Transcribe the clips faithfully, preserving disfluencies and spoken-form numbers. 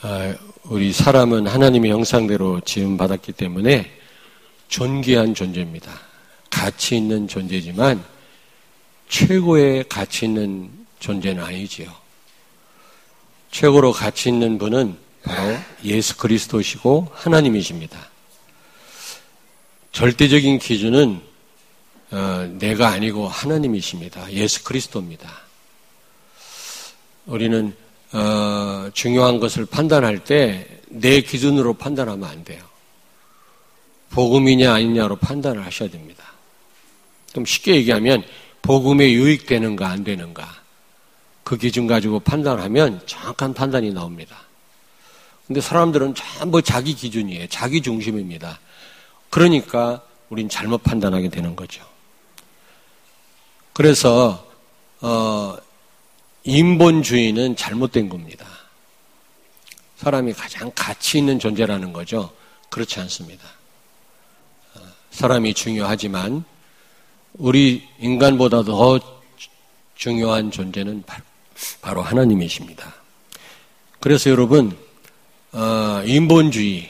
우리 사람은 하나님의 형상대로 지음받았기 때문에 존귀한 존재입니다. 가치 있는 존재지만 최고의 가치 있는 존재는 아니지요. 최고로 가치 있는 분은 바로 예수 그리스도시고 하나님이십니다. 절대적인 기준은 어, 내가 아니고 하나님이십니다. 예수 그리스도입니다. 우리는 어, 중요한 것을 판단할 때 내 기준으로 판단하면 안 돼요. 복음이냐 아니냐로 판단을 하셔야 됩니다. 좀 쉽게 얘기하면 복음에 유익되는가 안 되는가 그 기준 가지고 판단하면 정확한 판단이 나옵니다. 근데 사람들은 전부 자기 기준이에요. 자기 중심입니다. 그러니까 우린 잘못 판단하게 되는 거죠. 그래서 어, 인본주의는 잘못된 겁니다. 사람이 가장 가치 있는 존재라는 거죠. 그렇지 않습니다. 어, 사람이 중요하지만 우리 인간보다 더 중요한 존재는 바로, 바로 하나님이십니다. 그래서 여러분 어, 인본주의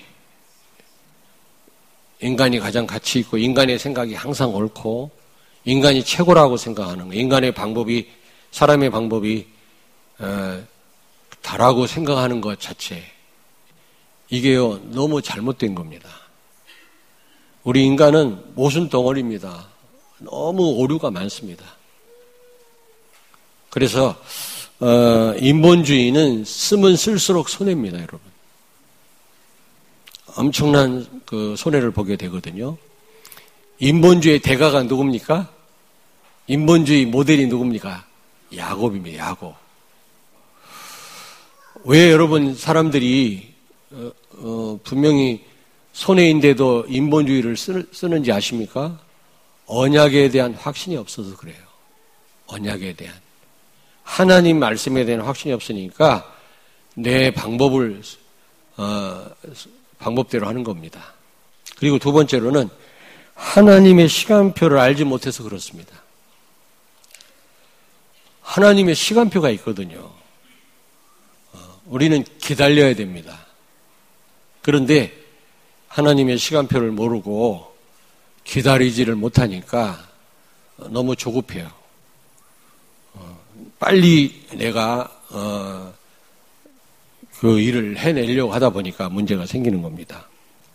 인간이 가장 가치 있고 인간의 생각이 항상 옳고 인간이 최고라고 생각하는 거, 인간의 방법이 사람의 방법이 어, 다라고 생각하는 것 자체 이게요 너무 잘못된 겁니다. 우리 인간은 모순 덩어리입니다. 너무 오류가 많습니다. 그래서 어, 인본주의는 쓰면 쓸수록 손해입니다, 여러분. 엄청난 그 손해를 보게 되거든요. 인본주의의 대가가 누굽니까? 인본주의 모델이 누굽니까? 야곱입니다. 야곱. 왜 여러분 사람들이 어, 어, 분명히 손해인데도 인본주의를 쓰, 쓰는지 아십니까? 언약에 대한 확신이 없어서 그래요. 언약에 대한. 하나님 말씀에 대한 확신이 없으니까 내 방법을 어, 방법대로 하는 겁니다. 그리고 두 번째로는 하나님의 시간표를 알지 못해서 그렇습니다. 하나님의 시간표가 있거든요. 우리는 기다려야 됩니다. 그런데 하나님의 시간표를 모르고 기다리지를 못하니까 너무 조급해요. 빨리 내가 그 일을 해내려고 하다 보니까 문제가 생기는 겁니다.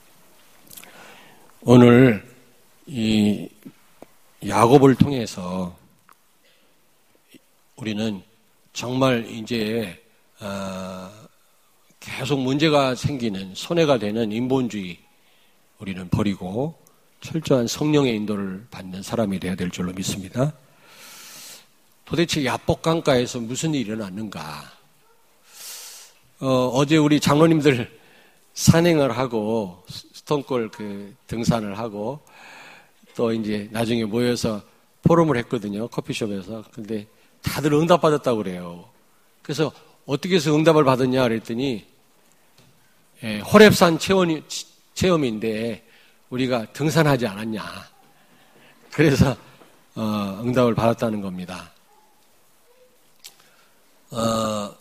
오늘 이 야곱을 통해서 우리는 정말 이제 어, 계속 문제가 생기는 손해가 되는 인본주의 우리는 버리고 철저한 성령의 인도를 받는 사람이 되어야 될 줄로 믿습니다. 도대체 야복강가에서 무슨 일이 일어났는가? 어, 어제 우리 장로님들 산행을 하고 스톤골 그 등산을 하고 또 이제 나중에 모여서 포럼을 했거든요. 커피숍에서. 근데 다들 응답받았다고 그래요. 그래서 어떻게 해서 응답을 받았냐 그랬더니 예, 호렙산 체험이, 체험인데 우리가 등산하지 않았냐. 그래서 어, 응답을 받았다는 겁니다. 어,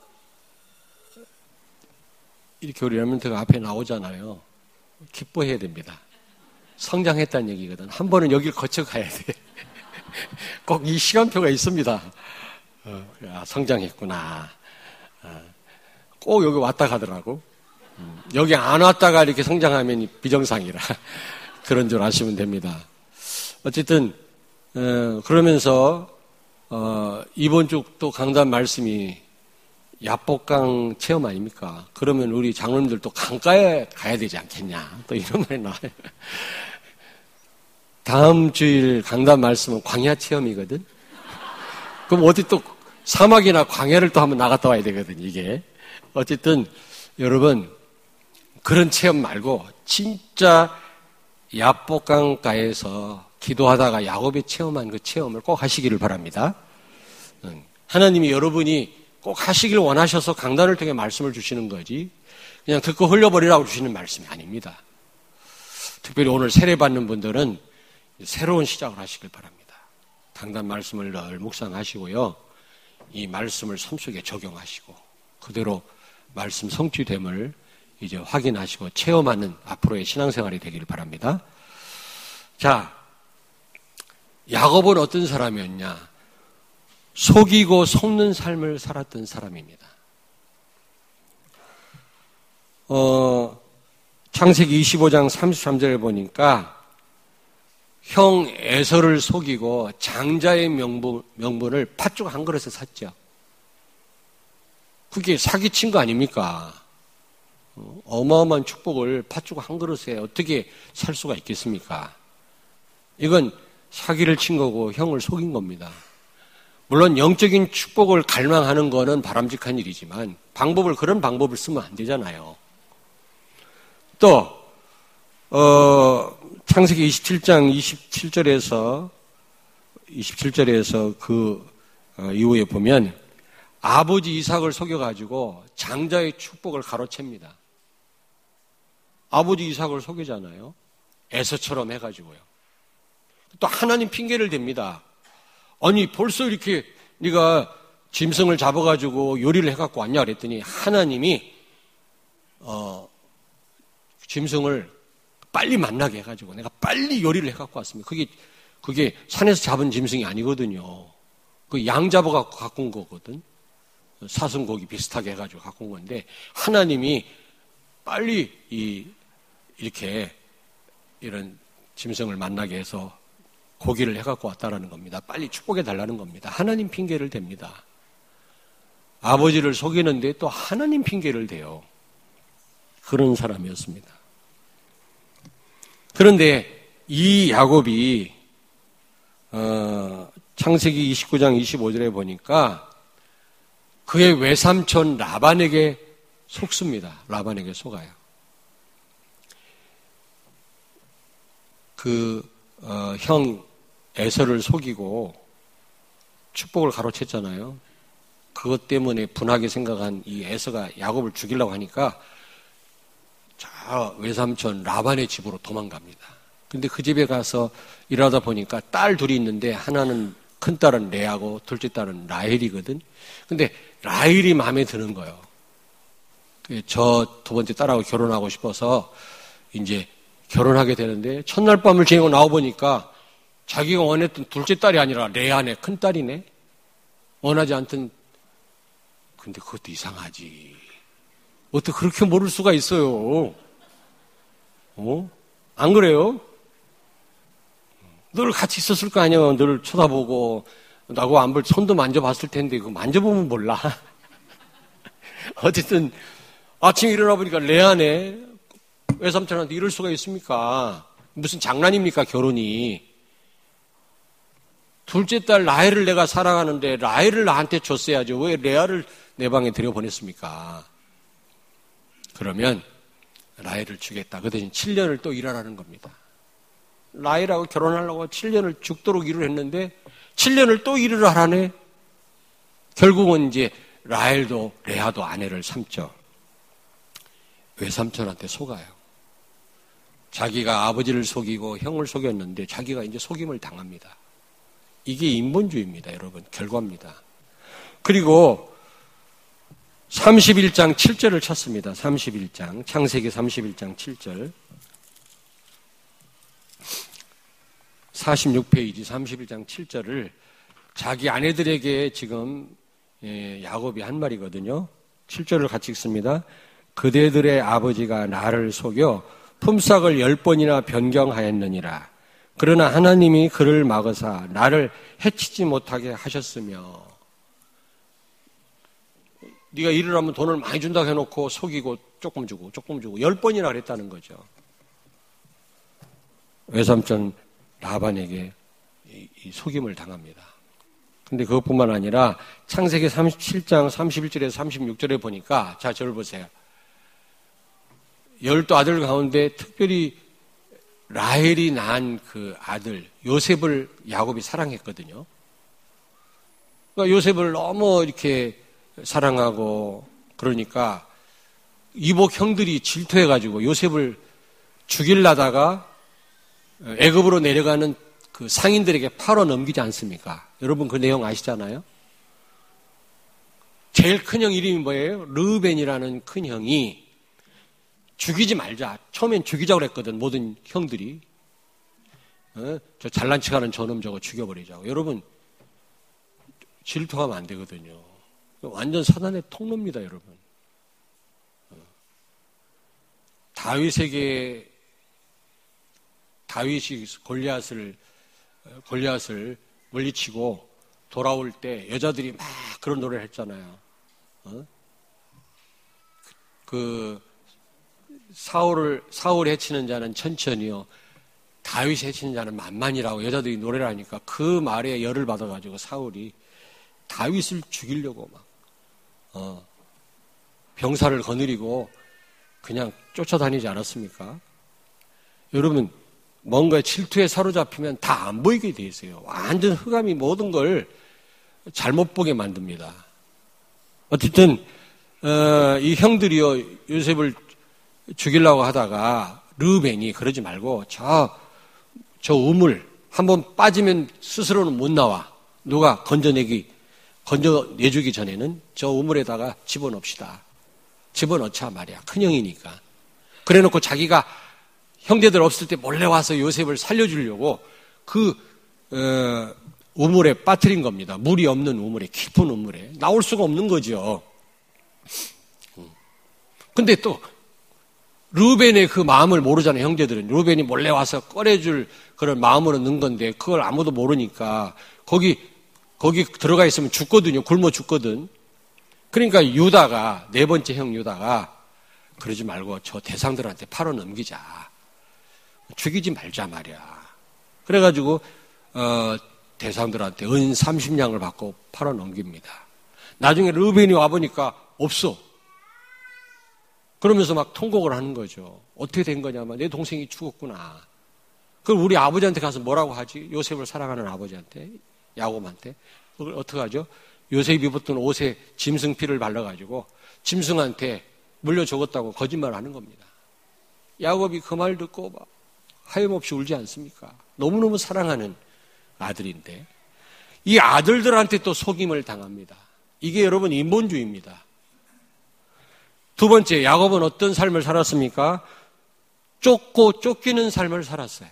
이렇게 우리 렘넌트가 앞에 나오잖아요. 기뻐해야 됩니다. 성장했다는 얘기거든. 한 번은 여길 거쳐가야 돼. 꼭 이 시간표가 있습니다. 어, 아, 성장했구나. 어, 꼭 여기 왔다 가더라고. 음, 여기 안 왔다가 이렇게 성장하면 비정상이라 그런 줄 아시면 됩니다. 어쨌든 어, 그러면서 어, 이번 주 또 강단 말씀이 야복강 체험 아닙니까? 그러면 우리 장로님들 또 강가에 가야 되지 않겠냐? 또 이런 말이 나와요. 다음 주일 강단 말씀은 광야 체험이거든? 그럼 어디 또 사막이나 광야를 또 한번 나갔다 와야 되거든, 이게. 어쨌든 여러분, 그런 체험 말고 진짜 야복강가에서 기도하다가 야곱이 체험한 그 체험을 꼭 하시기를 바랍니다. 하나님이 여러분이 꼭 하시길 원하셔서 강단을 통해 말씀을 주시는 거지 그냥 듣고 흘려버리라고 주시는 말씀이 아닙니다. 특별히 오늘 세례받는 분들은 새로운 시작을 하시길 바랍니다. 강단 말씀을 늘 묵상하시고요. 이 말씀을 삶 속에 적용하시고 그대로 말씀 성취됨을 이제 확인하시고 체험하는 앞으로의 신앙생활이 되기를 바랍니다. 자, 야곱은 어떤 사람이었냐? 속이고 속는 삶을 살았던 사람입니다. 어, 창세기 이십오 장 삼십삼 절에 보니까 형 에서를 속이고 장자의 명분, 명분을 팥죽 한 그릇에 샀죠. 그게 사기친 거 아닙니까? 어마어마한 축복을 팥죽 한 그릇에 어떻게 살 수가 있겠습니까? 이건 사기를 친 거고 형을 속인 겁니다. 물론 영적인 축복을 갈망하는 거는 바람직한 일이지만 방법을 그런 방법을 쓰면 안 되잖아요. 또 어, 창세기 이십칠 장 이십칠 절에서 이십칠 절에서 그 어, 이후에 보면 아버지 이삭을 속여가지고 장자의 축복을 가로챕니다. 아버지 이삭을 속이잖아요. 에서처럼 해가지고요. 또 하나님 핑계를 댑니다. 아니 벌써 이렇게 네가 짐승을 잡아가지고 요리를 해갖고 왔냐 그랬더니 하나님이 어, 짐승을 빨리 만나게 해가지고 내가 빨리 요리를 해갖고 왔습니다. 그게 그게 산에서 잡은 짐승이 아니거든요. 그 양 잡아갖고 갖고 온 거거든. 사슴고기 비슷하게 해가지고 갖고 온 건데 하나님이 빨리 이 이렇게 이런 짐승을 만나게 해서 고기를 해갖고 왔다라는 겁니다. 빨리 축복해 달라는 겁니다. 하나님 핑계를 댑니다. 아버지를 속이는데 또 하나님 핑계를 대요. 그런 사람이었습니다. 그런데 이 야곱이 어, 창세기 이십구 장 이십오 절에 보니까 그의 외삼촌 라반에게 속습니다. 라반에게 속아요. 그 어, 형 에서를 속이고 축복을 가로챘잖아요. 그것 때문에 분하게 생각한 이 에서가 야곱을 죽이려고 하니까 저 외삼촌 라반의 집으로 도망갑니다. 근데 그 집에 가서 일하다 보니까 딸 둘이 있는데 하나는 큰 딸은 레아고 둘째 딸은 라헬이거든. 근데 라헬이 마음에 드는 거예요. 저 두 번째 딸하고 결혼하고 싶어서 이제 결혼하게 되는데 첫날 밤을 지내고 나와 보니까 자기가 원했던 둘째 딸이 아니라 레아네, 큰 딸이네. 원하지 않던. 근데 그것도 이상하지. 어떻게 그렇게 모를 수가 있어요? 어? 안 그래요? 늘 같이 있었을 거 아니야. 늘 쳐다보고 나하고 안 볼 손도 만져봤을 텐데 그거 만져보면 몰라. 어쨌든 아침에 일어나 보니까 레아네. 외삼촌한테 이럴 수가 있습니까? 무슨 장난입니까, 결혼이? 둘째 딸 라헬을 내가 사랑하는데 라헬을 나한테 줬어야죠. 왜 레아를 내 방에 들여보냈습니까? 그러면 라헬을 주겠다. 그 대신 칠 년을 또 일하라는 겁니다. 라헬하고 결혼하려고 칠 년을 죽도록 일을 했는데 칠 년을 또 일을 하라네. 결국은 이제 라헬도 레아도 아내를 삼죠. 외삼촌한테 속아요. 자기가 아버지를 속이고 형을 속였는데 자기가 이제 속임을 당합니다. 이게 인본주의입니다, 여러분. 결과입니다. 그리고 삼십일 장 칠 절을 찾습니다. 삼십일 장, 창세기 삼십일 장 칠 절. 사십육 페이지 삼십일 장 칠 절을 자기 아내들에게 지금 야곱이 한 말이거든요. 칠 절을 같이 읽습니다. 그대들의 아버지가 나를 속여 품삯을 열 번이나 변경하였느니라. 그러나 하나님이 그를 막으사 나를 해치지 못하게 하셨으며. 네가 일을 하면 돈을 많이 준다고 해놓고 속이고 조금 주고 조금 주고 열 번이나 그랬다는 거죠. 외삼촌 라반에게 이 속임을 당합니다. 근데 그것뿐만 아니라 창세기 삼십칠 장 삼십일 절에서 삼십육 절에 보니까, 자, 저를 보세요. 열두 아들 가운데 특별히 라헬이 낳은 그 아들 요셉을 야곱이 사랑했거든요. 그러니까 요셉을 너무 이렇게 사랑하고 그러니까 이복 형들이 질투해가지고 요셉을 죽이려다가 애굽으로 내려가는 그 상인들에게 팔아 넘기지 않습니까? 여러분 그 내용 아시잖아요? 제일 큰 형 이름이 뭐예요? 르우벤이라는 큰 형이 죽이지 말자. 처음엔 죽이자고 그랬거든, 모든 형들이. 어? 저 잘난 척하는 저놈 저거 죽여버리자고. 여러분, 질투하면 안 되거든요. 완전 사단의 통로입니다, 여러분. 어. 다윗에게 다윗이 골리앗을 골리앗을 물리치고 돌아올 때 여자들이 막 그런 노래를 했잖아요. 어? 그 사울을 사울이 해치는 자는 천천히요, 다윗이 해치는 자는 만만이라고 여자들이 노래를 하니까 그 말에 열을 받아가지고 사울이 다윗을 죽이려고 막 어, 병사를 거느리고 그냥 쫓아다니지 않았습니까? 여러분, 뭔가 질투에 사로잡히면 다 안 보이게 돼 있어요. 완전 흑암이 모든 걸 잘못 보게 만듭니다. 어쨌든 어, 이 형들이요, 요셉을 죽이려고 하다가 르우벤이 그러지 말고 저, 저 우물 한번 빠지면 스스로는 못 나와. 누가 건져내기 건져내주기 전에는 저 우물에다가 집어넣읍시다. 집어넣자 말이야. 큰형이니까. 그래놓고 자기가 형제들 없을 때 몰래 와서 요셉을 살려주려고 그 어, 우물에 빠뜨린 겁니다. 물이 없는 우물에, 깊은 우물에. 나올 수가 없는 거죠. 근데 또 르우벤의 그 마음을 모르잖아요, 형제들은. 르우벤이 몰래 와서 꺼내줄 그런 마음으로 넣은 건데 그걸 아무도 모르니까 거기 거기 들어가 있으면 죽거든요. 굶어 죽거든. 그러니까 유다가, 네 번째 형 유다가 그러지 말고 저 대상들한테 팔아 넘기자. 죽이지 말자 말이야. 그래가지고 어, 대상들한테 은 삼십 냥을 받고 팔아 넘깁니다. 나중에 르우벤이 와보니까 없어. 그러면서 막 통곡을 하는 거죠. 어떻게 된 거냐면 내 동생이 죽었구나. 그럼 우리 아버지한테 가서 뭐라고 하지? 요셉을 사랑하는 아버지한테, 야곱한테. 그걸 어떻게 하죠? 요셉이 입었던 옷에 짐승피를 발라가지고 짐승한테 물려 죽었다고 거짓말을 하는 겁니다. 야곱이 그 말 듣고 막 하염없이 울지 않습니까? 너무너무 사랑하는 아들인데 이 아들들한테 또 속임을 당합니다. 이게 여러분 인본주의입니다. 두 번째, 야곱은 어떤 삶을 살았습니까? 쫓고 쫓기는 삶을 살았어요.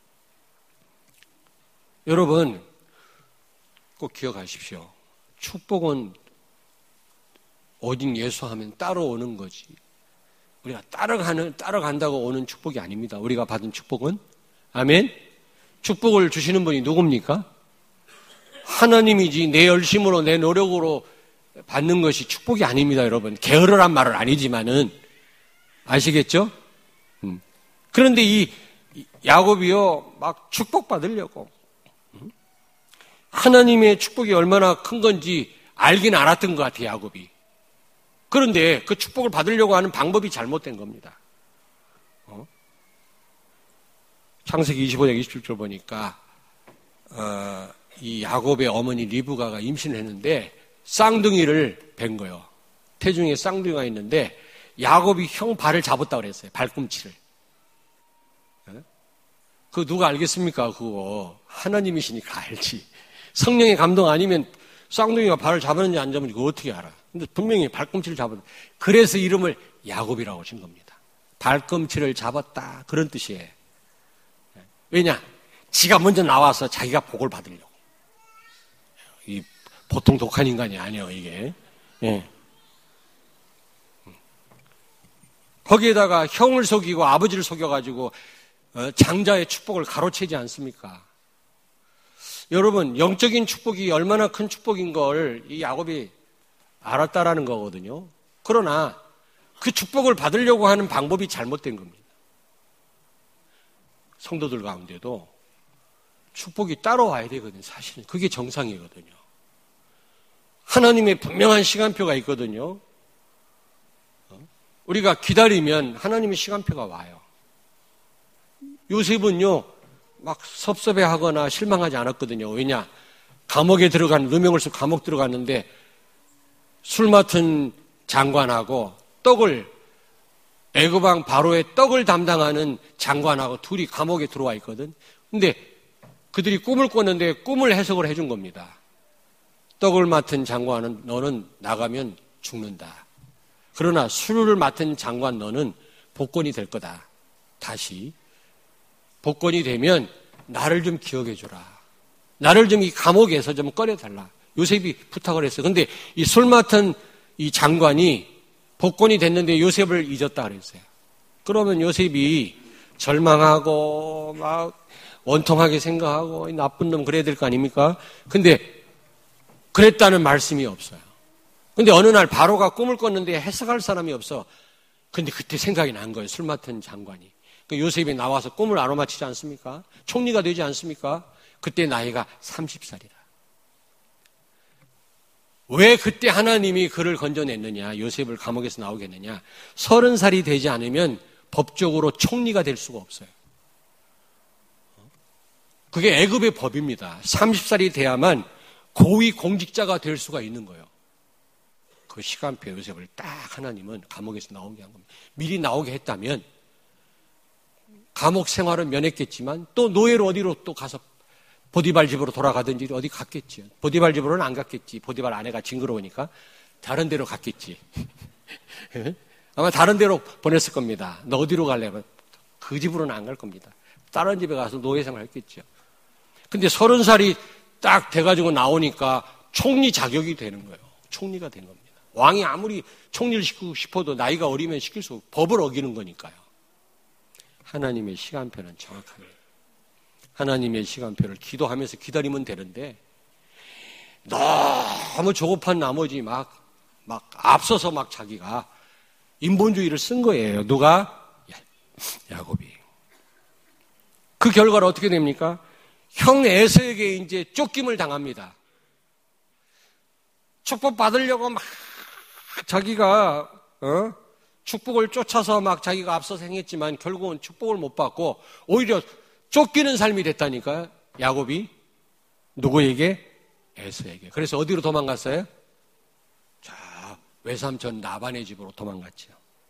여러분 꼭 기억하십시오. 축복은 오직 예수하면 따라오는 거지. 우리가 따라가는, 따라간다고 오는 축복이 아닙니다. 우리가 받은 축복은. 아멘? 축복을 주시는 분이 누굽니까? 하나님이지 내 열심으로 내 노력으로 받는 것이 축복이 아닙니다, 여러분. 게으르란 말은 아니지만은 아시겠죠? 음. 그런데 이 야곱이요, 막 축복받으려고 하나님의 축복이 얼마나 큰 건지 알긴 알았던 것 같아요, 야곱이. 그런데 그 축복을 받으려고 하는 방법이 잘못된 겁니다. 어? 창세기 이십오 장 이십칠 절 보니까 어, 이 야곱의 어머니 리브가가 임신을 했는데 쌍둥이를 뵌 거예요. 태중에 쌍둥이가 있는데 야곱이 형 발을 잡았다고 그랬어요. 발꿈치를. 어? 그거 누가 알겠습니까? 그거 하나님이시니까 알지. 성령의 감동 아니면 쌍둥이가 발을 잡았는지 안 잡았는지 그거 어떻게 알아? 근데 분명히 발꿈치를 잡았다. 그래서 이름을 야곱이라고 준 겁니다. 발꿈치를 잡았다. 그런 뜻이에요. 왜냐? 지가 먼저 나와서 자기가 복을 받으려고. 이 보통 독한 인간이 아니에요, 이게. 예. 거기에다가 형을 속이고 아버지를 속여가지고 장자의 축복을 가로채지 않습니까? 여러분, 영적인 축복이 얼마나 큰 축복인 걸 이 야곱이 알았다라는 거거든요. 그러나 그 축복을 받으려고 하는 방법이 잘못된 겁니다. 성도들 가운데도 축복이 따라와야 되거든요. 사실은 그게 정상이거든요. 하나님의 분명한 시간표가 있거든요. 우리가 기다리면 하나님의 시간표가 와요. 요셉은요, 막 섭섭해하거나 실망하지 않았거든요. 왜냐? 감옥에 들어간, 누명을서 감옥 들어갔는데 술 맡은 장관하고 떡을, 애굽왕 바로의 떡을 담당하는 장관하고 둘이 감옥에 들어와 있거든. 근데 그들이 꿈을 꿨는데 꿈을 해석을 해준 겁니다. 떡을 맡은 장관은 너는 나가면 죽는다. 그러나 술을 맡은 장관 너는 복권이 될 거다. 다시 복권이 되면 나를 좀 기억해 주라. 나를 좀 이 감옥에서 좀 꺼내달라. 요셉이 부탁을 했어요. 근데 이 술 맡은 이 장관이 복권이 됐는데 요셉을 잊었다 그랬어요. 그러면 요셉이 절망하고 막 원통하게 생각하고 나쁜 놈 그래야 될 거 아닙니까? 근데 그랬다는 말씀이 없어요. 근데 어느 날 바로가 꿈을 꿨는데 해석할 사람이 없어. 근데 그때 생각이 난 거예요. 술 맡은 장관이. 그 요셉이 나와서 꿈을 아로마치지 않습니까? 총리가 되지 않습니까? 그때 나이가 서른 살이라. 왜 그때 하나님이 그를 건져냈느냐, 요셉을 감옥에서 나오게 했느냐. 서른 살이 되지 않으면 법적으로 총리가 될 수가 없어요. 그게 애굽의 법입니다. 서른 살이 돼야만 고위 공직자가 될 수가 있는 거예요. 그 시간표 요셉을 딱 하나님은 감옥에서 나오게 한 겁니다. 미리 나오게 했다면 감옥 생활은 면했겠지만 또 노예로 어디로 또 가서 보디발 집으로 돌아가든지 어디 갔겠지. 보디발 집으로는 안 갔겠지. 보디발 아내가 징그러우니까 다른 데로 갔겠지. 아마 다른 데로 보냈을 겁니다. 너 어디로 갈래? 그 집으로는 안 갈 겁니다. 다른 집에 가서 노예 생활 했겠죠. 근데 서른 살이 딱 돼가지고 나오니까 총리 자격이 되는 거예요. 총리가 된 겁니다. 왕이 아무리 총리를 시키고 싶어도 나이가 어리면 시킬 수 없고 법을 어기는 거니까요. 하나님의 시간표는 정확합니다. 하나님의 시간표를 기도하면서 기다리면 되는데 너무 조급한 나머지 막, 막 앞서서 막 자기가 인본주의를 쓴 거예요. 누가? 야곱이. 그 결과로 어떻게 됩니까? 형 에서에게 이제 쫓김을 당합니다. 축복 받으려고 막 자기가 어? 축복을 쫓아서 막 자기가 앞서서 행했지만 결국은 축복을 못 받고 오히려 쫓기는 삶이 됐다니까요. 야곱이 누구에게? 에서에게. 그래서 어디로 도망갔어요? 자, 외삼촌 라반의 집으로 도망갔죠.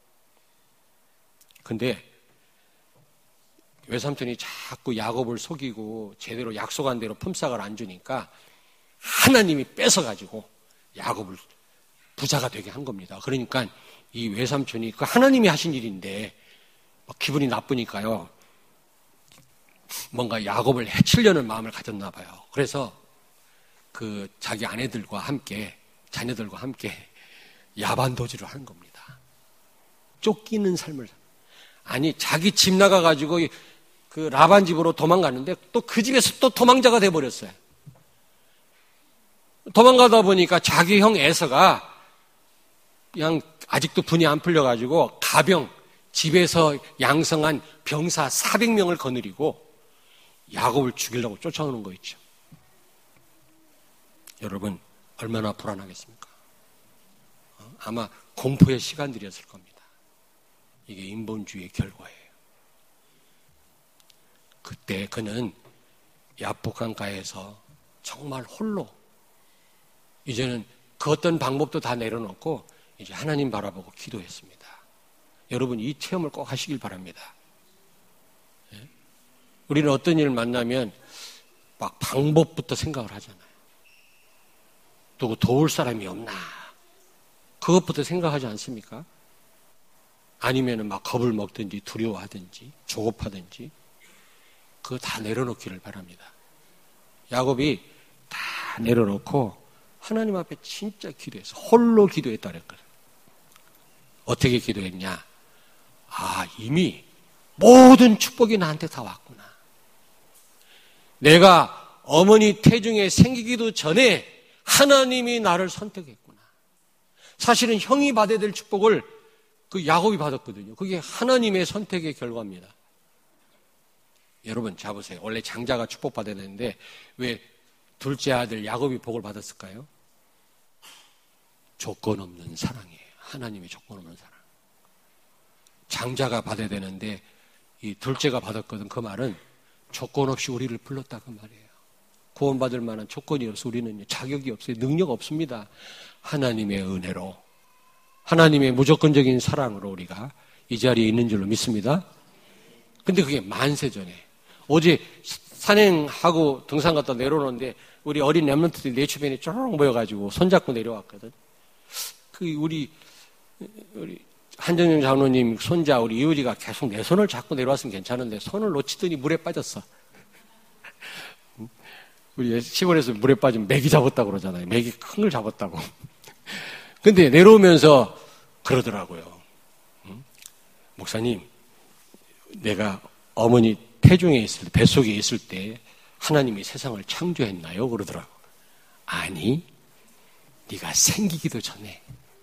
근데 외삼촌이 자꾸 야곱을 속이고 제대로 약속한 대로 품삯을 안 주니까 하나님이 뺏어가지고 야곱을 부자가 되게 한 겁니다. 그러니까 이 외삼촌이 그 하나님이 하신 일인데 막 기분이 나쁘니까요. 뭔가 야곱을 해치려는 마음을 가졌나 봐요. 그래서 그 자기 아내들과 함께 자녀들과 함께 야반도주를 하는 겁니다. 쫓기는 삶을. 아니 자기 집 나가가지고 그 라반 집으로 도망갔는데 또 그 집에서 또 도망자가 돼버렸어요. 도망가다 보니까 자기 형 에서가 그냥 아직도 분이 안 풀려가지고 가병, 집에서 양성한 병사 사백 명을 거느리고 야곱을 죽이려고 쫓아오는 거 있죠. 여러분 얼마나 불안하겠습니까? 아마 공포의 시간들이었을 겁니다. 이게 인본주의의 결과예요. 그때 그는 야복강가에서 정말 홀로 이제는 그 어떤 방법도 다 내려놓고 이제 하나님 바라보고 기도했습니다. 여러분 이 체험을 꼭 하시길 바랍니다. 예? 우리는 어떤 일을 만나면 막 방법부터 생각을 하잖아요. 누구 도울 사람이 없나? 그것부터 생각하지 않습니까? 아니면은 막 겁을 먹든지 두려워하든지 조급하든지 그거 다 내려놓기를 바랍니다. 야곱이 다 내려놓고 하나님 앞에 진짜 기도해서 홀로 기도했다 그랬거든요. 어떻게 기도했냐? 아, 이미 모든 축복이 나한테 다 왔구나. 내가 어머니 태중에 생기기도 전에 하나님이 나를 선택했구나. 사실은 형이 받아야 될 축복을 그 야곱이 받았거든요. 그게 하나님의 선택의 결과입니다. 여러분 자 보세요. 원래 장자가 축복받아야 되는데 왜 둘째 아들 야곱이 복을 받았을까요? 조건 없는 사랑이에요. 하나님의 조건 없는 사랑. 장자가 받아야 되는데 이 둘째가 받았거든. 그 말은 조건 없이 우리를 불렀다 그 말이에요. 구원받을 만한 조건이 없어 우리는 자격이 없어요. 능력 없습니다. 하나님의 은혜로 하나님의 무조건적인 사랑으로 우리가 이 자리에 있는 줄로 믿습니다. 근데 그게 만세 전에 어제 산행하고 등산 갔다 내려오는데 우리 어린 렘넌트들이 내 주변에 쪼르륵 모여가지고 손잡고 내려왔거든. 그 우리 우리 한정영 장로님 손자 우리 이효리가 계속 내 손을 잡고 내려왔으면 괜찮은데 손을 놓치더니 물에 빠졌어. 우리 시골에서 물에 빠지면 메기 잡았다고 그러잖아요. 메기 큰 걸 잡았다고. 근데 내려오면서 그러더라고요. 응? 목사님, 내가 어머니 태중에 있을 때, 뱃속에 있을 때 하나님이 세상을 창조했나요? 그러더라고. 아니, 네가 생기기도 전에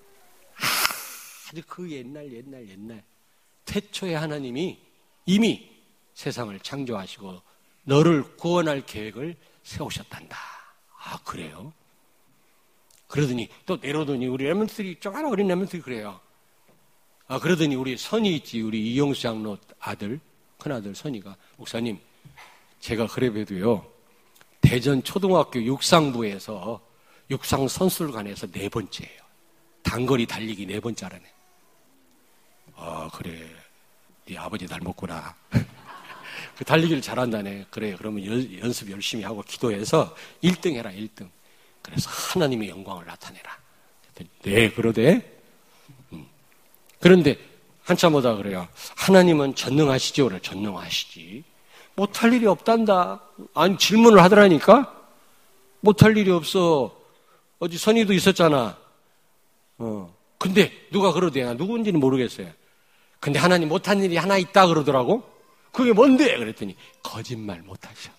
아주 그 옛날 옛날 옛날 태초에 하나님이 이미 세상을 창조하시고 너를 구원할 계획을 세우셨단다. 아, 그래요? 그러더니 또 내려오더니 우리 렘넌트들이 쪼가라 어린 렘넌트들이 그래요. 아, 그러더니 우리 선이 있지, 우리 이용수 장로 아들, 큰아들 선이가, 목사님, 제가 그래봬도요, 대전 초등학교 육상부에서 육상 선수관에서 네 번째예요. 단거리 달리기 네 번째 하라네. 아, 그래, 네 아버지 닮았구나. 그 달리기를 잘한다네. 그래, 그러면 연, 연습 열심히 하고 기도해서 일 등 해라, 일 등. 그래서 하나님의 영광을 나타내라. 네, 그러대. 음. 그런데 한참 오다 그래요. 하나님은 전능하시죠? 그래, 전능하시지. 못할 일이 없단다. 아니, 질문을 하더라니까? 못할 일이 없어. 어디 선의도 있었잖아. 어. 근데 누가 그러대요? 누군지는 모르겠어요. 근데 하나님 못한 일이 하나 있다 그러더라고. 그게 뭔데? 그랬더니 거짓말 못하셔.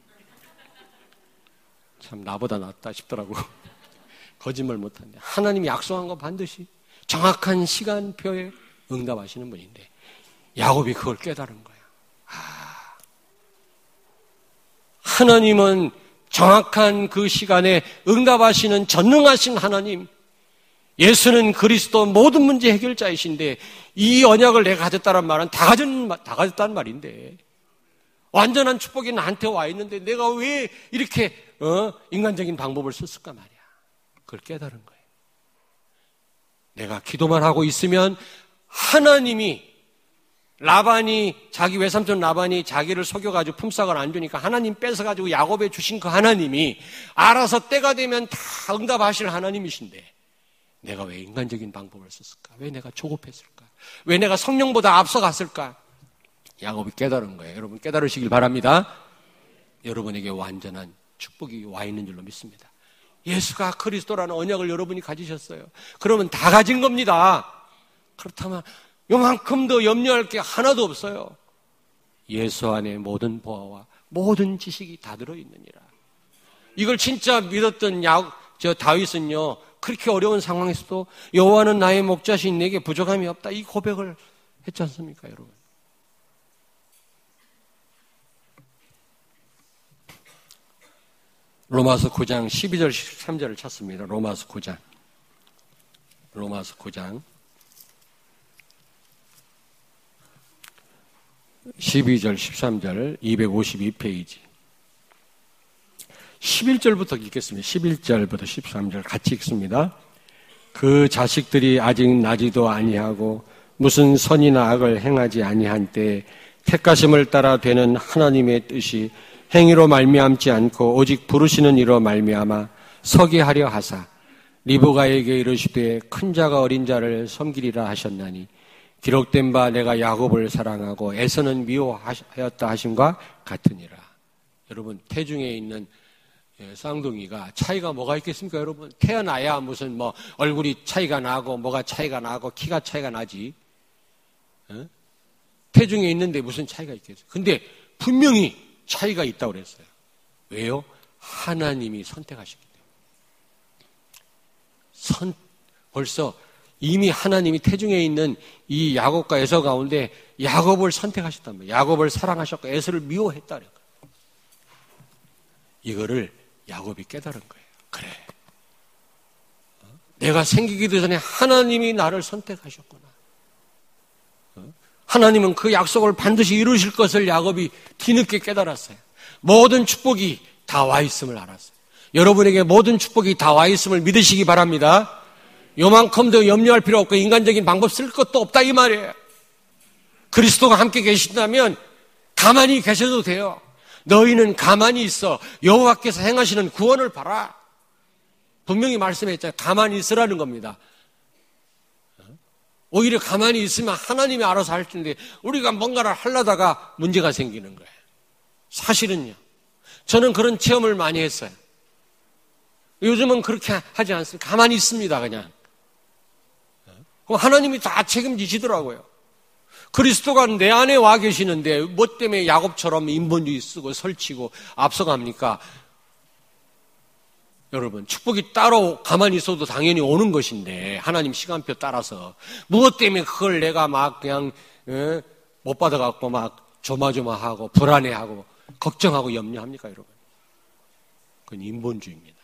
참 나보다 낫다 싶더라고. 거짓말 못한대. 하나님이 약속한 거 반드시 정확한 시간표에 응답하시는 분인데 야곱이 그걸 깨달은 거야. 아, 하나님은 정확한 그 시간에 응답하시는 전능하신 하나님, 예수는 그리스도 모든 문제 해결자이신데 이 언약을 내가 가졌다는 말은 다 가진, 다 가졌다는 말인데 완전한 축복이 나한테 와 있는데 내가 왜 이렇게 어? 인간적인 방법을 썼을까 말이야. 그걸 깨달은 거예요. 내가 기도만 하고 있으면 하나님이, 라반이, 자기 외삼촌 라반이 자기를 속여가지고 품삯을 안 주니까 하나님 뺏어가지고 야곱에 주신 그 하나님이 알아서 때가 되면 다 응답하실 하나님이신데 내가 왜 인간적인 방법을 썼을까? 왜 내가 조급했을까? 왜 내가 성령보다 앞서갔을까? 야곱이 깨달은 거예요. 여러분 깨달으시길 바랍니다. 여러분에게 완전한 축복이 와 있는 줄로 믿습니다. 예수가 그리스도라는 언약을 여러분이 가지셨어요. 그러면 다 가진 겁니다. 그렇다면 요만큼 더 염려할 게 하나도 없어요. 예수 안에 모든 보화와 모든 지식이 다 들어있느니라. 이걸 진짜 믿었던 야, 저 다윗은요, 그렇게 어려운 상황에서도 여호와는 나의 목자신 내게 부족함이 없다, 이 고백을 했지 않습니까, 여러분? 로마서 구 장 십이 절 십삼 절을 찾습니다. 로마서 구 장. 로마서 구 장 십이 절 십삼 절 이백오십이 페이지. 십일 절부터 읽겠습니다. 십일 절부터 십삼 절 같이 읽습니다. 그 자식들이 아직 나지도 아니하고 무슨 선이나 악을 행하지 아니한 때에 택하심을 따라 되는 하나님의 뜻이 행위로 말미암지 않고 오직 부르시는 이로 말미암아 서게 하려 하사 리브가에게 이르시되 큰 자가 어린 자를 섬기리라 하셨나니 기록된 바 내가 야곱을 사랑하고 에서는 미워하였다 하심과 같으니라. 여러분 태중에 있는 쌍둥이가 차이가 뭐가 있겠습니까? 여러분 태어나야 무슨 뭐 얼굴이 차이가 나고 뭐가 차이가 나고 키가 차이가 나지. 어? 태중에 있는데 무슨 차이가 있겠어요? 근데 분명히 차이가 있다고 그랬어요. 왜요? 하나님이 선택하셨기 때문에. 선, 벌써 이미 하나님이 태중에 있는 이 야곱과 에서 가운데 야곱을 선택하셨단 말이에요. 야곱을 사랑하셨고 에서를 미워했다 그랬어요. 이거를 야곱이 깨달은 거예요. 그래. 내가 생기기도 전에 하나님이 나를 선택하셨구나. 하나님은 그 약속을 반드시 이루실 것을 야곱이 뒤늦게 깨달았어요. 모든 축복이 다 와 있음을 알았어요. 여러분에게 모든 축복이 다 와 있음을 믿으시기 바랍니다. 요만큼도 염려할 필요 없고 인간적인 방법 쓸 것도 없다 이 말이에요. 그리스도가 함께 계신다면 가만히 계셔도 돼요. 너희는 가만히 있어 여호와께서 행하시는 구원을 봐라. 분명히 말씀했잖아요. 가만히 있으라는 겁니다. 오히려 가만히 있으면 하나님이 알아서 할 텐데 우리가 뭔가를 하려다가 문제가 생기는 거예요. 사실은요. 저는 그런 체험을 많이 했어요. 요즘은 그렇게 하지 않습니다. 가만히 있습니다. 그냥. 그럼 하나님이 다 책임지시더라고요. 그리스도가 내 안에 와 계시는데 뭐 때문에 야곱처럼 인본주의 쓰고 설치고 앞서갑니까? 여러분, 축복이 따로 가만히 있어도 당연히 오는 것인데 하나님 시간표 따라서 무엇 때문에 그걸 내가 막 그냥 에? 못 받아갖고 막 조마조마하고 불안해하고 걱정하고 염려합니까, 여러분? 그건 인본주의입니다.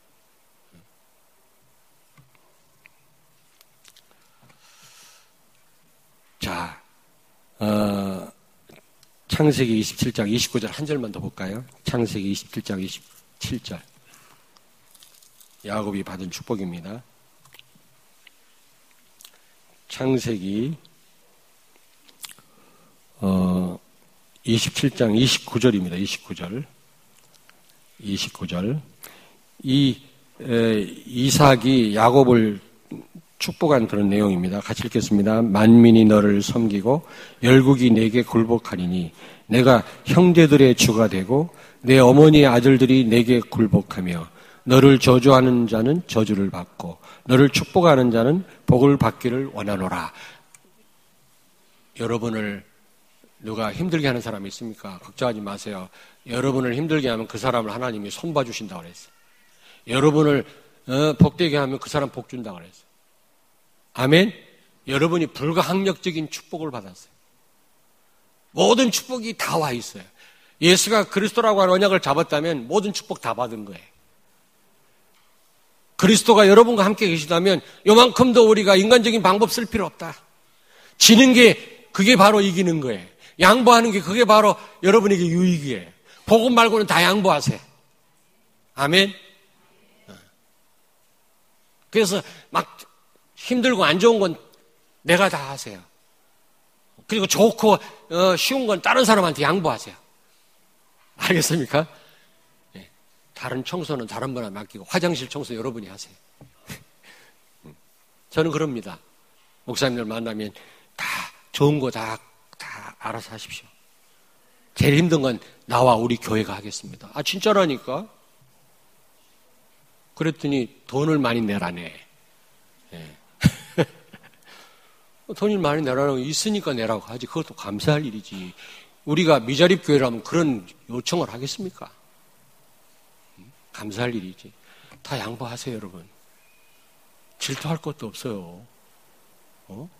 자, 어, 창세기 이십칠 장 이십구 절 한 절만 더 볼까요? 창세기 이십칠 장 이십칠 절. 야곱이 받은 축복입니다. 창세기 어, 이십칠 장 이십구 절입니다. 이십구 절. 이십구 절. 이 에, 이삭이 야곱을 축복한 그런 내용입니다. 같이 읽겠습니다. 만민이 너를 섬기고 열국이 내게 굴복하리니 내가 형제들의 주가 되고 내 어머니의 아들들이 내게 굴복하며 너를 저주하는 자는 저주를 받고 너를 축복하는 자는 복을 받기를 원하노라. 여러분을 누가 힘들게 하는 사람이 있습니까? 걱정하지 마세요. 여러분을 힘들게 하면 그 사람을 하나님이 손봐 주신다고 그랬어요. 여러분을 어, 복되게 하면 그 사람 복 준다고 그랬어요. 아멘? 여러분이 불가항력적인 축복을 받았어요. 모든 축복이 다 와 있어요. 예수가 그리스도라고 하는 언약을 잡았다면 모든 축복 다 받은 거예요. 그리스도가 여러분과 함께 계시다면 요만큼도 우리가 인간적인 방법 쓸 필요 없다. 지는 게 그게 바로 이기는 거예요. 양보하는 게 그게 바로 여러분에게 유익이에요. 복음 말고는 다 양보하세요. 아멘? 그래서 막 힘들고 안 좋은 건 내가 다 하세요. 그리고 좋고 어, 쉬운 건 다른 사람한테 양보하세요. 알겠습니까? 네. 다른 청소는 다른 분한테 맡기고 화장실 청소 여러분이 하세요. 저는 그럽니다. 목사님들 만나면 다 좋은 거 다 다 알아서 하십시오. 제일 힘든 건 나와 우리 교회가 하겠습니다. 아 진짜라니까? 그랬더니 돈을 많이 내라네. 네. 돈을 많이 내라고 있으니까 내라고 하지. 그것도 감사할 일이지. 우리가 미자립 교회라면 그런 요청을 하겠습니까? 감사할 일이지. 다 양보하세요, 여러분. 질투할 것도 없어요. 어?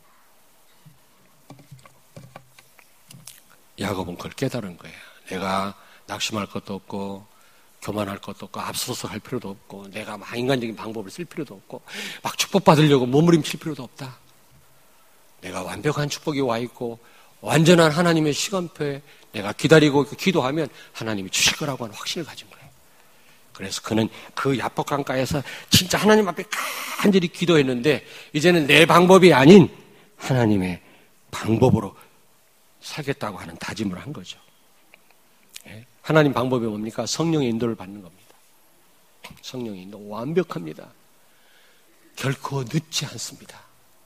야곱은 그걸 깨달은 거예요. 내가 낙심할 것도 없고 교만할 것도 없고 앞서서 할 필요도 없고 내가 막 인간적인 방법을 쓸 필요도 없고 막 축복받으려고 몸부림칠 필요도 없다. 내가 완벽한 축복이 와 있고 완전한 하나님의 시간표에 내가 기다리고 기도하면 하나님이 주실 거라고 하는 확신을 가진 거예요. 그래서 그는 그 야복 강가에서 진짜 하나님 앞에 간절히 기도했는데 이제는 내 방법이 아닌 하나님의 방법으로 살겠다고 하는 다짐을 한 거죠. 하나님 방법이 뭡니까? 성령의 인도를 받는 겁니다. 성령의 인도 완벽합니다. 결코 늦지 않습니다.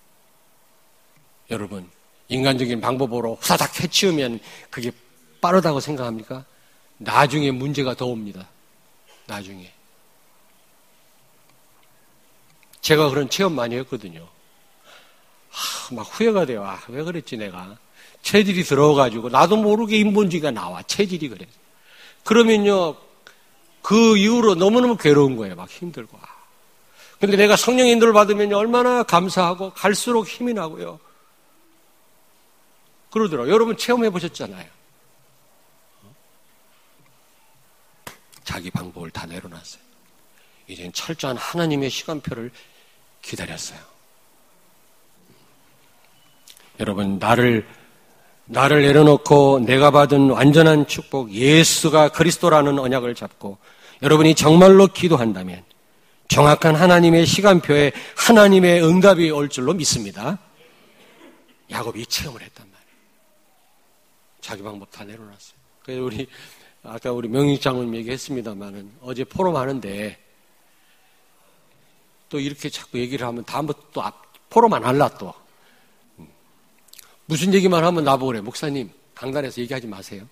여러분, 인간적인 방법으로 후다닥 해치우면 그게 빠르다고 생각합니까? 나중에 문제가 더 옵니다. 나중에. 제가 그런 체험 많이 했거든요. 하, 막 후회가 돼요. 아, 왜 그랬지 내가. 체질이 들어가지고 나도 모르게 인본주의가 나와. 체질이 그래. 그러면요, 그 이후로 너무너무 괴로운 거예요. 막 힘들고. 근데 내가 성령 인도를 받으면 얼마나 감사하고 갈수록 힘이 나고요. 그러더라고요. 여러분 체험해 보셨잖아요. 자기 방법을 다 내려놨어요. 이제는 철저한 하나님의 시간표를 기다렸어요. 여러분, 나를 나를 내려놓고 내가 받은 완전한 축복, 예수가 그리스도라는 언약을 잡고 여러분이 정말로 기도한다면 정확한 하나님의 시간표에 하나님의 응답이 올 줄로 믿습니다. 야곱이 이 체험을 했단 말이에요. 자기 방법 다 내려놨어요. 그래서 우리 아까 우리 명익장로님 얘기했습니다만은 어제 포럼 하는데 또 이렇게 자꾸 얘기를 하면 다음부터 또 포럼 안 할라 또. 무슨 얘기만 하면 나보고 그래. 목사님 강단에서 얘기하지 마세요.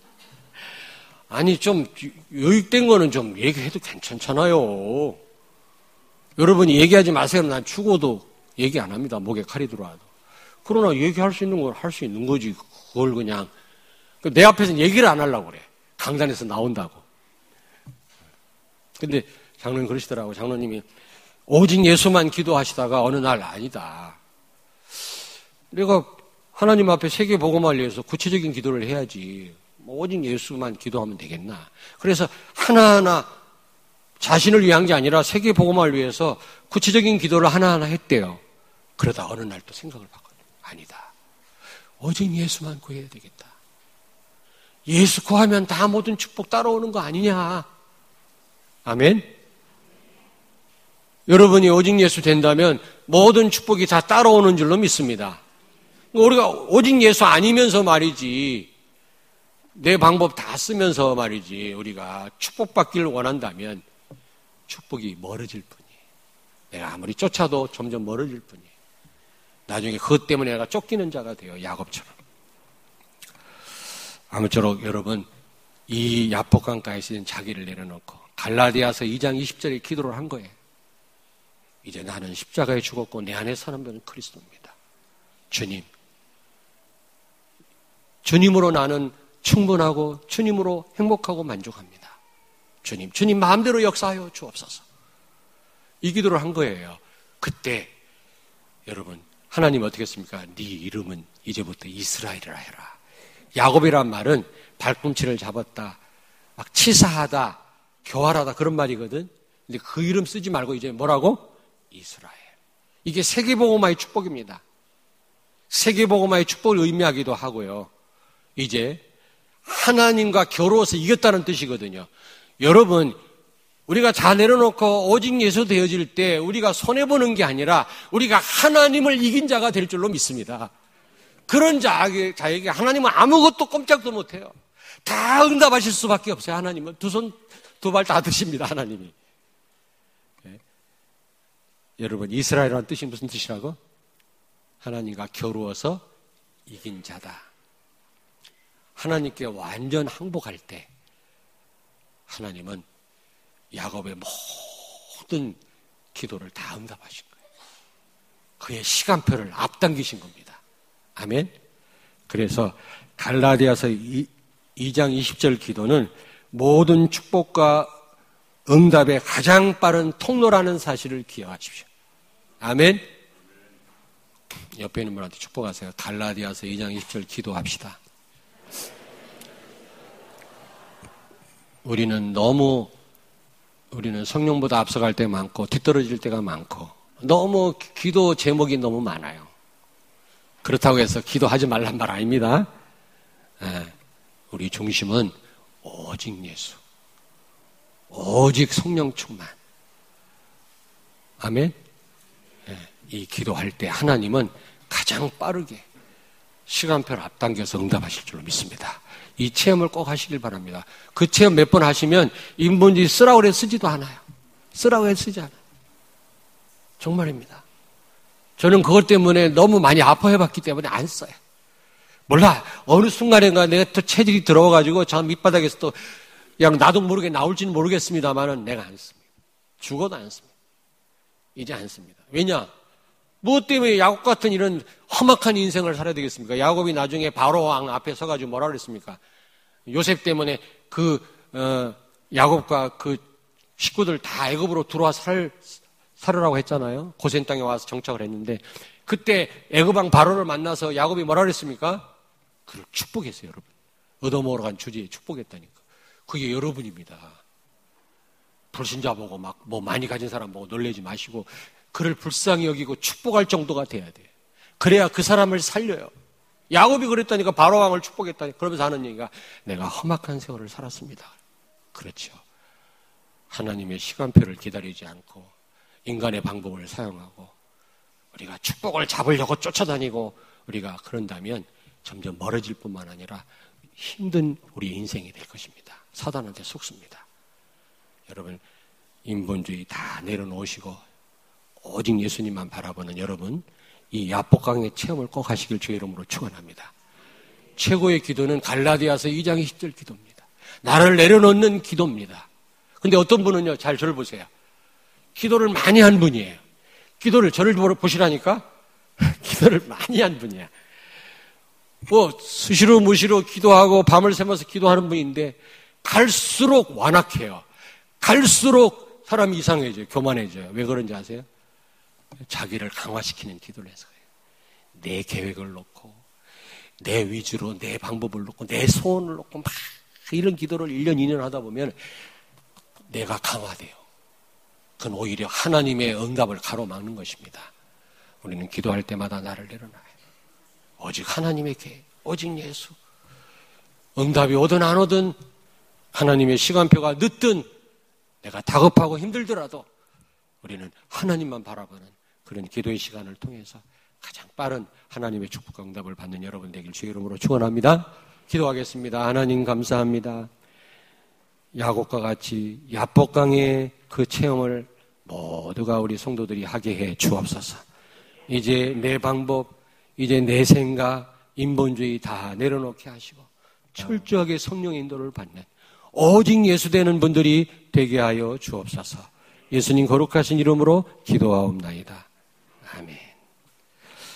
아니 좀 요익된 거는 좀 얘기해도 괜찮잖아요. 여러분이 얘기하지 마세요. 난 죽어도 얘기 안 합니다. 목에 칼이 들어와도. 그러나 얘기할 수 있는 걸 할 수 있는 거지. 그걸 그냥 내 앞에서는 얘기를 안 하려고 그래. 강단에서 나온다고. 근데 장로님 그러시더라고. 장로님이 오직 예수만 기도하시다가 어느 날 아니다. 내가 하나님 앞에 세계복음화를 위해서 구체적인 기도를 해야지. 뭐 오직 예수만 기도하면 되겠나. 그래서 하나하나 자신을 위한 게 아니라 세계복음화를 위해서 구체적인 기도를 하나하나 했대요. 그러다 어느 날 또 생각을 바꿨어요. 아니다. 오직 예수만 구해야 되겠다. 예수 구하면 다 모든 축복 따라오는 거 아니냐. 아멘. 여러분이 오직 예수 된다면 모든 축복이 다 따라오는 줄로 믿습니다. 우리가 오직 예수 아니면서 말이지, 내 방법 다 쓰면서 말이지, 우리가 축복받기를 원한다면 축복이 멀어질 뿐이에요. 내가 아무리 쫓아도 점점 멀어질 뿐이에요. 나중에 그것 때문에 내가 쫓기는 자가 돼요. 야곱처럼. 아무쪼록 여러분, 이 야복강가에 쓰인 자기를 내려놓고 갈라디아서 이 장 이십 절에 기도를 한 거예요. 이제 나는 십자가에 죽었고 내 안에 사는 분은 그리스도입니다. 주님, 주님으로 나는 충분하고 주님으로 행복하고 만족합니다. 주님, 주님 마음대로 역사하여 주옵소서. 이 기도를 한 거예요. 그때 여러분 하나님 어떻게 했습니까? 네 이름은 이제부터 이스라엘이라 해라. 야곱이란 말은 발꿈치를 잡았다, 막 치사하다, 교활하다 그런 말이거든. 근데 그 이름 쓰지 말고 이제 뭐라고? 이스라엘. 이게 세계복음화의 축복입니다. 세계복음화의 축복을 의미하기도 하고요. 이제 하나님과 겨루어서 이겼다는 뜻이거든요. 여러분, 우리가 다 내려놓고 오직 예수 되어질 때 우리가 손해보는 게 아니라 우리가 하나님을 이긴 자가 될 줄로 믿습니다. 그런 자에게, 자에게 하나님은 아무것도 꼼짝도 못해요. 다 응답하실 수밖에 없어요. 하나님은 두 손, 두 발 다 드십니다. 하나님이. 네. 여러분, 이스라엘이라는 뜻이 무슨 뜻이라고? 하나님과 겨루어서 이긴 자다. 하나님께 완전 항복할 때 하나님은 야곱의 모든 기도를 다 응답하신 거예요. 그의 시간표를 앞당기신 겁니다. 아멘. 그래서 갈라디아서 이 장 이십 절 기도는 모든 축복과 응답의 가장 빠른 통로라는 사실을 기억하십시오. 아멘. 옆에 있는 분한테 축복하세요. 갈라디아서 이 장 이십 절 기도합시다. 우리는 너무 우리는 성령보다 앞서갈 때 많고 뒤떨어질 때가 많고 너무 기도 제목이 너무 많아요. 그렇다고 해서 기도하지 말란 말 아닙니다. 예, 우리 중심은 오직 예수, 오직 성령 충만. 아멘. 예, 이 기도할 때 하나님은 가장 빠르게 시간표를 앞당겨서 응답하실 줄로 믿습니다. 이 체험을 꼭 하시길 바랍니다. 그 체험 몇 번 하시면 인본주의 쓰라고 해 쓰지도 않아요. 쓰라고 해 쓰지 않아요. 정말입니다. 저는 그것 때문에 너무 많이 아파해봤기 때문에 안 써요. 몰라. 어느 순간인가 내가 또 체질이 들어와가지고 저 밑바닥에서 또 그냥 나도 모르게 나올지는 모르겠습니다만은 내가 안 씁니다. 죽어도 안 씁니다. 이제 안 씁니다. 왜냐? 무엇 때문에 야곱 같은 이런 험악한 인생을 살아야 되겠습니까? 야곱이 나중에 바로 왕 앞에 서가지고 뭐라 그랬습니까? 요셉 때문에 그 어, 야곱과 그 식구들 다 애굽으로 들어와 살, 살으라고 했잖아요. 고센 땅에 와서 정착을 했는데 그때 애굽 왕 바로를 만나서 야곱이 뭐라 그랬습니까? 그를 축복했어요, 여러분. 얻어먹으러 간 주제에 축복했다니까. 그게 여러분입니다. 불신자 보고 막 뭐 많이 가진 사람 보고 놀라지 마시고 그를 불쌍히 여기고 축복할 정도가 돼야 돼요. 그래야 그 사람을 살려요. 야곱이 그랬다니까 바로 왕을 축복했다니까. 그러면서 하는 얘기가 내가 험악한 세월을 살았습니다. 그렇죠. 하나님의 시간표를 기다리지 않고 인간의 방법을 사용하고 우리가 축복을 잡으려고 쫓아다니고 우리가 그런다면 점점 멀어질 뿐만 아니라 힘든 우리 인생이 될 것입니다. 사단한테 속습니다. 여러분, 인본주의 다 내려놓으시고 오직 예수님만 바라보는 여러분, 이 야복강의 체험을 꼭 하시길 주의 이름으로 축원합니다. 최고의 기도는 갈라디아서 이 장 십 절 기도입니다. 나를 내려놓는 기도입니다. 근데 어떤 분은요, 잘 저를 보세요. 기도를 많이 한 분이에요. 기도를 저를 보시라니까 기도를 많이 한 분이야. 뭐 수시로 무시로 기도하고 밤을 새면서 기도하는 분인데 갈수록 완악해요. 갈수록 사람이 이상해져요. 교만해져요. 왜 그런지 아세요? 자기를 강화시키는 기도를 해서 그래요. 내 계획을 놓고 내 위주로 내 방법을 놓고 내 소원을 놓고 막 이런 기도를 일 년, 이 년 하다 보면 내가 강화돼요. 그건 오히려 하나님의 응답을 가로막는 것입니다. 우리는 기도할 때마다 나를 내려놔요. 오직 하나님의 계획, 오직 예수. 응답이 오든 안 오든 하나님의 시간표가 늦든 내가 다급하고 힘들더라도 우리는 하나님만 바라보는 그런 기도의 시간을 통해서 가장 빠른 하나님의 축복과 응답을 받는 여러분 되길 주의 이름으로 축원합니다. 기도하겠습니다. 하나님 감사합니다. 야곱과 같이 야복강의 그 체험을 모두가 우리 성도들이 하게 해 주옵소서. 이제 내 방법, 이제 내 생각, 인본주의 다 내려놓게 하시고 철저하게 성령의 인도를 받는 오직 예수 되는 분들이 되게 하여 주옵소서. 예수님 거룩하신 이름으로 기도하옵나이다. 아멘.